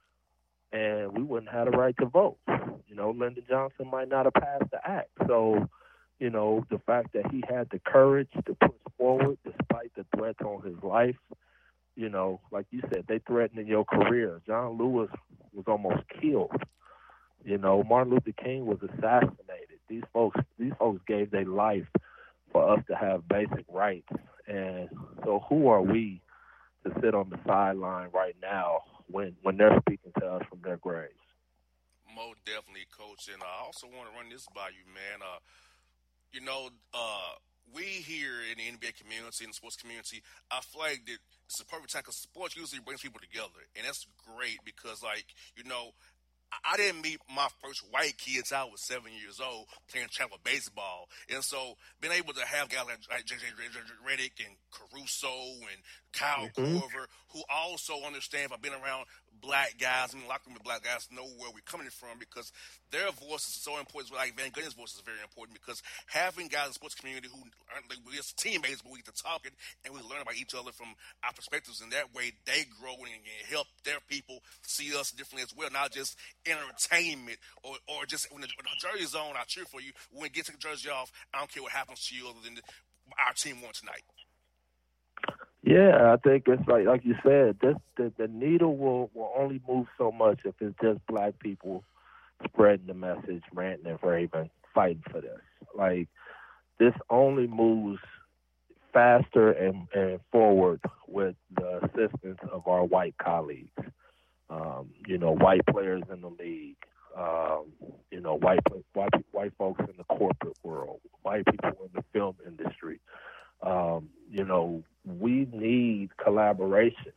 And we wouldn't have the right to vote. You know, Lyndon Johnson might not have passed the act. So, you know, the fact that he had the courage to push forward despite the threats on his life, you know, like you said, they threatened your career. John Lewis was almost killed. You know, Martin Luther King was assassinated. These folks gave their life for us to have basic rights. And so who are we to sit on the sideline right now when they're speaking to us from their graves? Most definitely, Coach. And I also want to run this by you, man. You know, we here in the NBA community, in the sports community, I feel like that it's a perfect time because sports usually brings people together. And that's great because, like, you know, I didn't meet my first white kids. I was 7 years old playing travel baseball. And so being able to have guys like J.J. Redick and Caruso and Kyle Korver, who also understand by being around black guys, locker room with black guys, know where we're coming from because their voice is so important. Like Van Gunnen's voice is very important because having guys in the sports community who aren't like, we're just teammates, but we get to talking and we learn about each other from our perspectives. And that way they grow and help their people see us differently as well, not just entertainment or just when the jersey's on, I cheer for you. When we get to the jersey off, I don't care what happens to you other than our team won tonight. Yeah, I think it's like you said, the needle will only move so much if it's just black people spreading the message, ranting and raving, fighting for this. Like, this only moves faster and forward with the assistance of our white colleagues. You know, white players in the league, you know, white folks in the corporate world, white people in the film industry. You know, we need collaboration.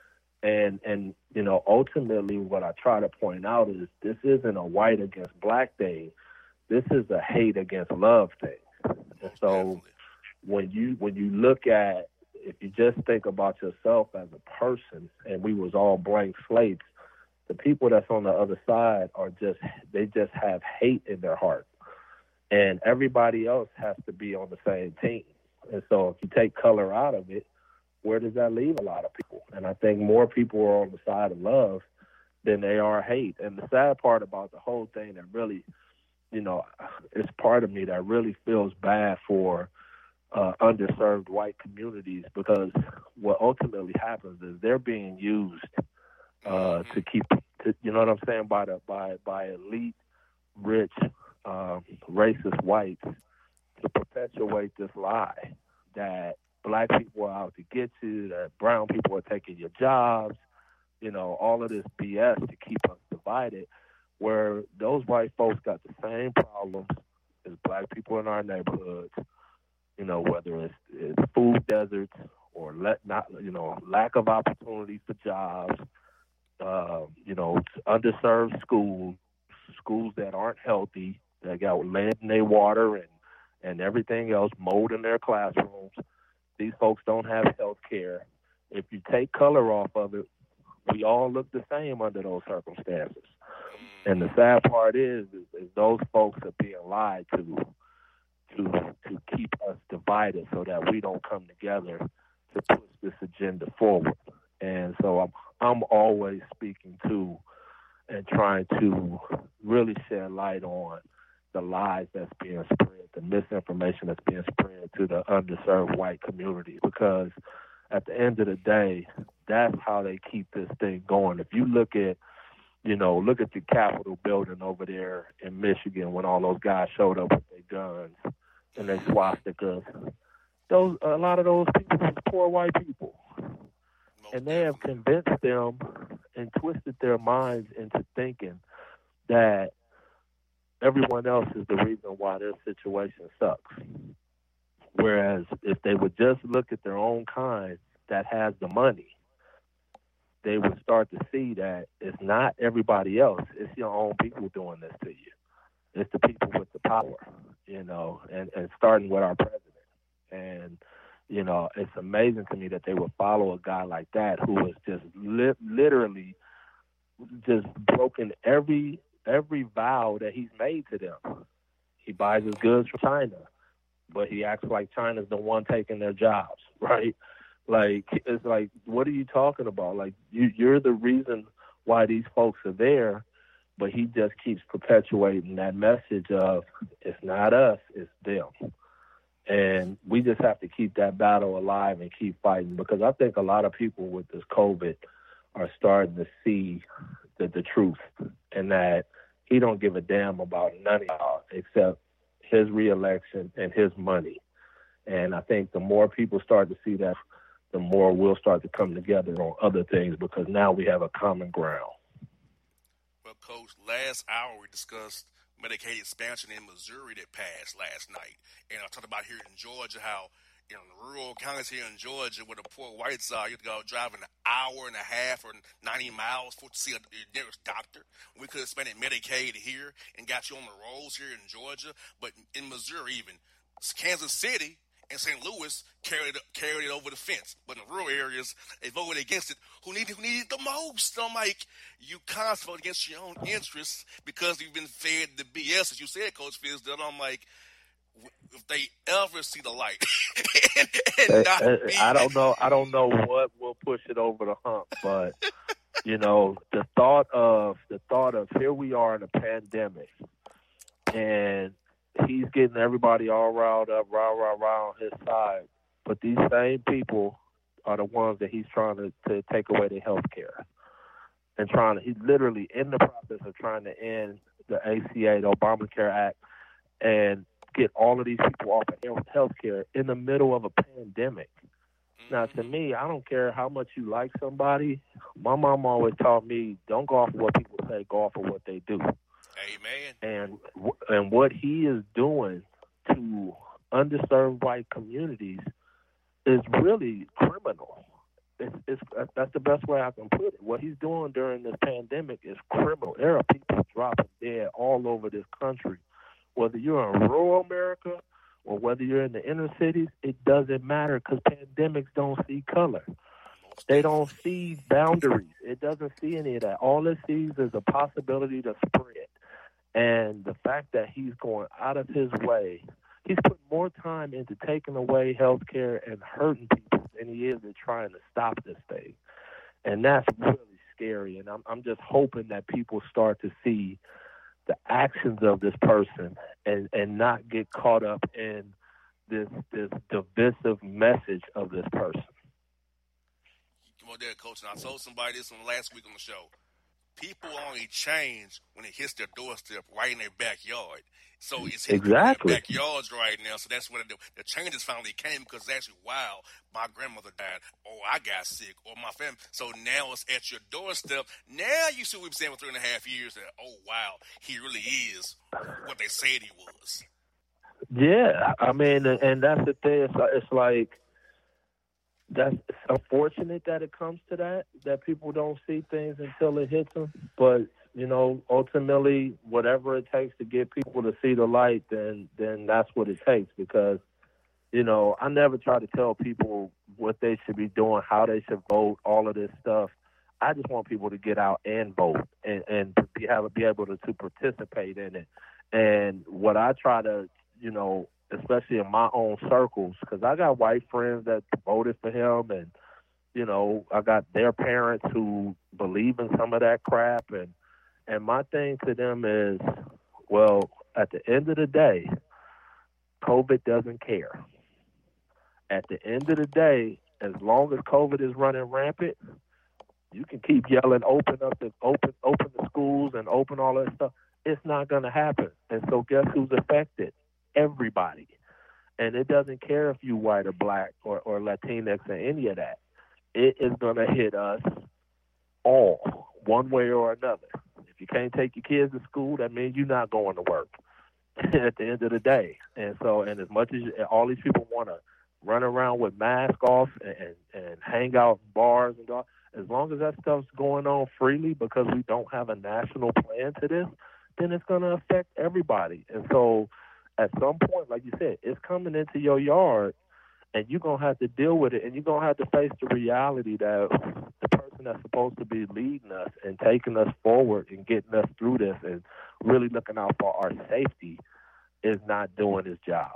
And you know, ultimately what I try to point out is this isn't a white against black thing. This is a hate against love thing. And so when you look at, if you just think about yourself as a person, and we was all blank slates, the people that's on the other side they just have hate in their heart. And everybody else has to be on the same team. And so if you take color out of it, where does that leave a lot of people? And I think more people are on the side of love than they are hate. And the sad part about the whole thing that really, it's part of me that really feels bad for underserved white communities, because what ultimately happens is they're being used to keep, you know what I'm saying, by elite, rich, racist whites to perpetuate this lie that black people are out to get you, that brown people are taking your jobs, all of this BS to keep us divided, where those white folks got the same problems as black people in our neighborhoods, whether it's food deserts or lack of opportunity for jobs, underserved schools that aren't healthy, that got lead in their water and everything else, mold in their classrooms. These folks don't have health care. If you take color off of it, we all look the same under those circumstances. And the sad part is those folks are being lied to keep us divided so that we don't come together to push this agenda forward. And so I'm always speaking to and trying to really shed light on the lies that's being spread, the misinformation that's being spread to the underserved white community, because at the end of the day, that's how they keep this thing going. If you look at the Capitol building over there in Michigan when all those guys showed up with their guns and their swastikas, a lot of those people are poor white people. And they have convinced them and twisted their minds into thinking that everyone else is the reason why their situation sucks. Whereas if they would just look at their own kind that has the money, they would start to see that it's not everybody else. It's your own people doing this to you. It's the people with the power, and starting with our president. And, it's amazing to me that they would follow a guy like that who has just literally just broken every vow that he's made to them. He buys his goods from China, but he acts like China's the one taking their jobs, right? Like, it's like, what are you talking about? Like, you're the reason why these folks are there, but he just keeps perpetuating that message of it's not us, it's them. And we just have to keep that battle alive and keep fighting, because I think a lot of people with this COVID are starting to see the truth, and that he don't give a damn about none of y'all except his reelection and his money. And I think the more people start to see that, the more we'll start to come together on other things, because now we have a common ground. Well, Coach, last hour we discussed Medicaid expansion in Missouri that passed last night. And I talked about here in Georgia how in rural counties here in Georgia where the poor whites are, you have to go driving an hour and a half or 90 miles to see a nearest doctor. We could have spent Medicaid here and got you on the rolls here in Georgia. But in Missouri even, Kansas City and St. Louis carried it over the fence. But in the rural areas, they voted against it. Who needed it the most? I'm like, you constantly vote against your own interests because you've been fed the BS, as you said, Coach Fizdale. I'm like, if they ever see the light, I don't know what will push it over the hump, but the thought of here we are in a pandemic, and he's getting everybody all riled up, rah on his side. But these same people are the ones that he's trying to take away their health care. And he's literally in the process of trying to end the ACA, the Obamacare Act, and get all of these people off of health care in the middle of a pandemic. Now, to me, I don't care how much you like somebody. My mom always taught me, don't go off of what people say, go off of what they do. Amen. And what he is doing to underserved white communities is really criminal. That's the best way I can put it. What he's doing during this pandemic is criminal. There are people dropping dead all over this country, whether you're in rural America or whether you're in the inner cities, it doesn't matter because pandemics don't see color. They don't see boundaries. It doesn't see any of that. All it sees is a possibility to spread. And the fact that he's going out of his way, he's put more time into taking away health care and hurting people than he is in trying to stop this thing. And that's really scary. And I'm just hoping that people start to see the actions of this person and not get caught up in this divisive message of this person. Come on there, Coach. And I told somebody this on last week on the show. People only change when it hits their doorstep right in their backyard. So it's hitting their backyards right now. So that's when the changes finally came, because it's actually, wow, my grandmother died, or I got sick, or my family. So now it's at your doorstep. Now you see what we've been saying for 3.5 years, that, oh, wow, he really is what they said he was. Yeah, I mean, and that's the thing. It's like, it's unfortunate that it comes to that people don't see things until it hits them. But, you know, ultimately, whatever it takes to get people to see the light, then that's what it takes. Because, you know, I never try to tell people what they should be doing, how they should vote, all of this stuff. I just want people to get out and vote and be able to participate in it. And what I try to, you know, especially in my own circles, because I got white friends that voted for him, and, you know, I got their parents who believe in some of that crap. And my thing to them is, well, at the end of the day, COVID doesn't care. At the end of the day, as long as COVID is running rampant, you can keep yelling, open the schools and open all that stuff. It's not going to happen. And so guess who's affected? Everybody. And it doesn't care if you white or black or Latinx or any of that. It is going to hit us all, one way or another. If you can't take your kids to school, that means you're not going to work at the end of the day. And so, and as much as all these people want to run around with masks off and hang out in bars and all, as long as that stuff's going on freely, because we don't have a national plan to this, then it's going to affect everybody. And so at some point, like you said, it's coming into your yard, and you're going to have to deal with it, and you're going to have to face the reality that the person that's supposed to be leading us and taking us forward and getting us through this and really looking out for our safety is not doing his job.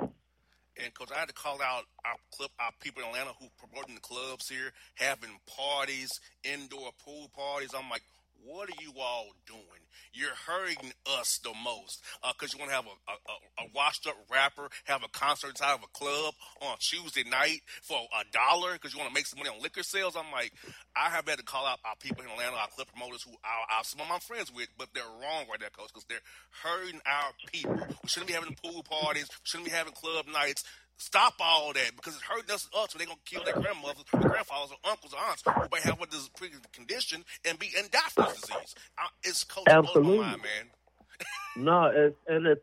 And, Coach, I had to call out our people in Atlanta who promoting the clubs here, having parties, indoor pool parties. I'm like, what are you all doing? You're hurting us the most, because you want to have a washed-up rapper have a concert inside of a club on Tuesday night for $1 because you want to make some money on liquor sales. I'm like, I have had to call out our people in Atlanta, our club promoters who some of my friends with, but they're wrong right there, Coach, because they're hurting our people. We shouldn't be having pool parties. We shouldn't be having club nights. Stop all that, because it's hurting us so they're going to kill their grandmothers, or grandfathers, or uncles, or aunts who may have this condition and die from this disease. It's Coach, absolutely, blows my mind, man. No,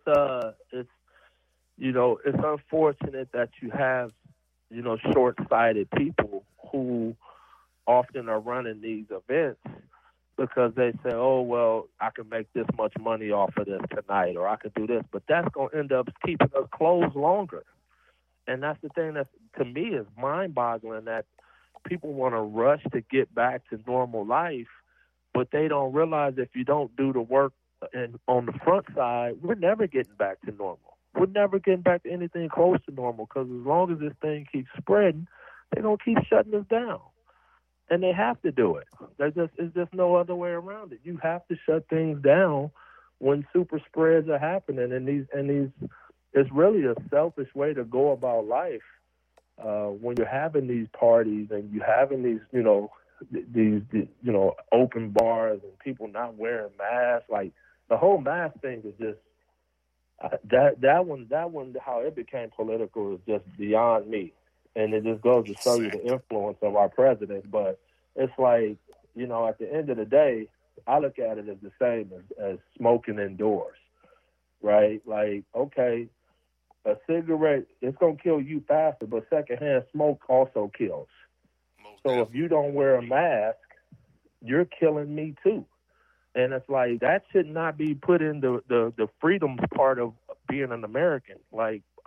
it's you know, it's unfortunate that you have, you know, short-sighted people who often are running these events because they say, oh, well, I can make this much money off of this tonight, or I can do this, but that's going to end up keeping us closed longer. And that's the thing that, to me, is mind-boggling, that people want to rush to get back to normal life, but they don't realize if you don't do the work on the front side, we're never getting back to normal. We're never getting back to anything close to normal, because as long as this thing keeps spreading, they're going to keep shutting us down. And they have to do it. There's just no other way around it. You have to shut things down when super spreads are happening, and these it's really a selfish way to go about life when you're having these parties and you're having these, these open bars and people not wearing masks. Like, the whole mask thing is just that one. How it became political is just beyond me, and it just goes to show you the influence of our president. But it's like, at the end of the day, I look at it as the same as smoking indoors, right? Like, okay, a cigarette, it's going to kill you faster, but secondhand smoke also kills. So if you don't wear a mask, you're killing me too. And it's like, that should not be put in the freedoms part of being an American. Like,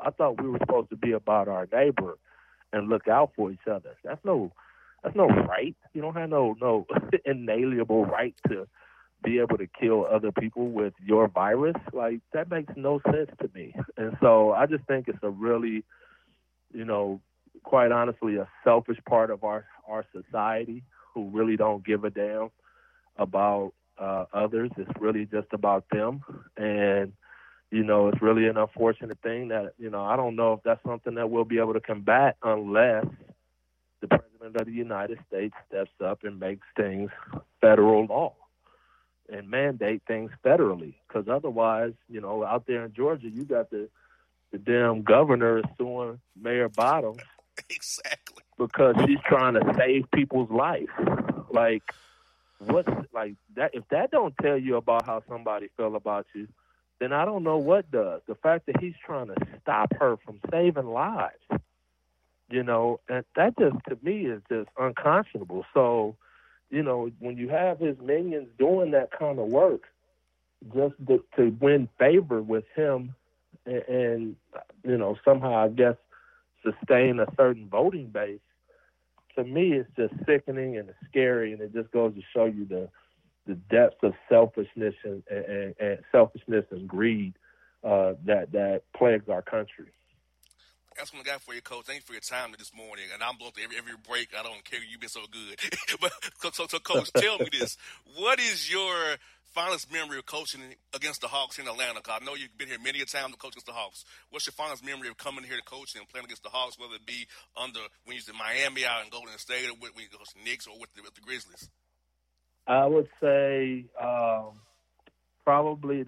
I thought we were supposed to be about our neighbor and look out for each other. That's no right. You don't have no inalienable right to be able to kill other people with your virus. Like, that makes no sense to me. And so I just think it's a really, quite honestly, a selfish part of our society who really don't give a damn about others. It's really just about them. And, it's really an unfortunate thing that, I don't know if that's something that we'll be able to combat unless the President of the United States steps up and makes things federal law and mandate things federally. Because otherwise, out there in Georgia, you got the damn governor suing Mayor Bottoms. Exactly. Because she's trying to save people's life. Like, what's like that? If that don't tell you about how somebody feel about you, then I don't know what does. The fact that he's trying to stop her from saving lives, and that just, to me, is just unconscionable. So, when you have his minions doing that kind of work, just to win favor with him and somehow, I guess, sustain a certain voting base, to me, it's just sickening and it's scary, and it just goes to show you the depths of selfishness and selfishness and greed that plagues our country. That's what I got for you, Coach. Thank you for your time this morning. And I'm blowing every break. I don't care. You've been so good. But so, Coach, tell me this. What is your fondest memory of coaching against the Hawks in Atlanta? Because I know you've been here many a time to coach against the Hawks. What's your fondest memory of coming here to coach and playing against the Hawks, whether it be when you was in Miami, out in Golden State, or when you go to the Knicks, or with the Grizzlies? I would say probably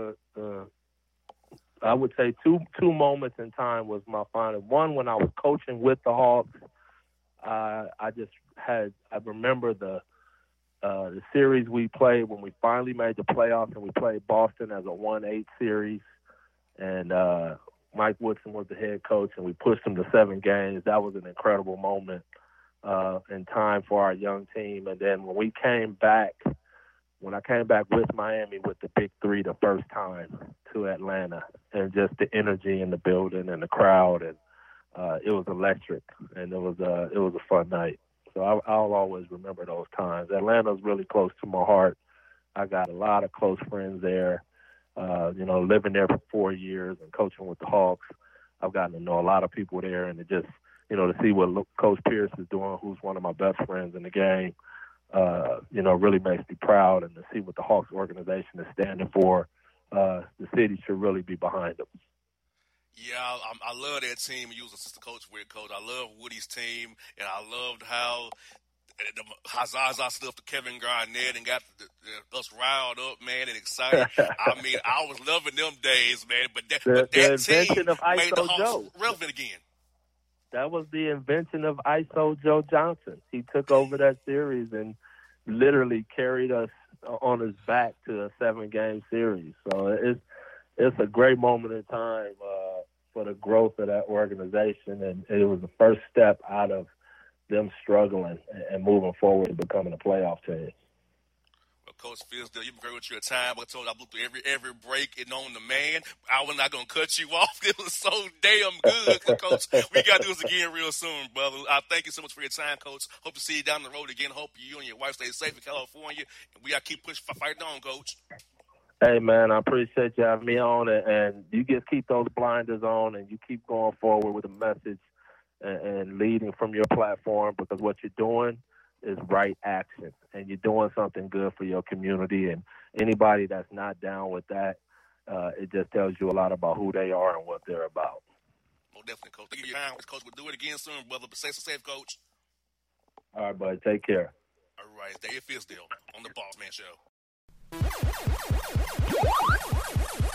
I would say two moments in time was my fondest. One, when I was coaching with the Hawks, I remember the series we played when we finally made the playoffs, and we played Boston as a 1-8 series, and Mike Woodson was the head coach, and we pushed them to 7 games. That was an incredible moment in time for our young team. And then when I came back with Miami with the Big Three the first time to Atlanta, and just the energy in the building and the crowd, and it was electric, and it was a fun night. So I'll always remember those times. Atlanta's really close to my heart. I got a lot of close friends there. Living there for 4 years and coaching with the Hawks, I've gotten to know a lot of people there, and it just, to see what Coach Pierce is doing, who's one of my best friends in the game, really makes me proud. And to see what the Hawks organization is standing for, the city should really be behind them. Yeah, I love that team you was assistant coach with, Coach. I love Woody's team, and I loved how Zaza stood up to Kevin Garnett and got us riled up, man, and excited. I mean, I was loving them days, man. But that team made the Hawks relevant again. That was the invention of ISO Joe Johnson. He took over that series and literally carried us on his back to a 7-game series. So it's a great moment in time for the growth of that organization, and it was the first step out of them struggling and moving forward to becoming a playoff team. Well, Coach Fizdale, you've been great with your time. I told you I blew through every break and on the man. I was not going to cut you off. It was so damn good. So, Coach, we got to do this again real soon, brother. I thank you so much for your time, Coach. Hope to see you down the road again. Hope you and your wife stay safe in California. And we got to keep pushing, fighting on, Coach. Hey, man, I appreciate you having me on, and you just keep those blinders on, and you keep going forward with the message and leading from your platform, because what you're doing is right action, and you're doing something good for your community. And anybody that's not down with that, it just tells you a lot about who they are and what they're about. Well, definitely, Coach. Thank you for your time, Coach. We'll do it again soon, brother. But stay safe, Coach. All right, buddy. Take care. All right. Dave Fizdale on the Boss Man Show.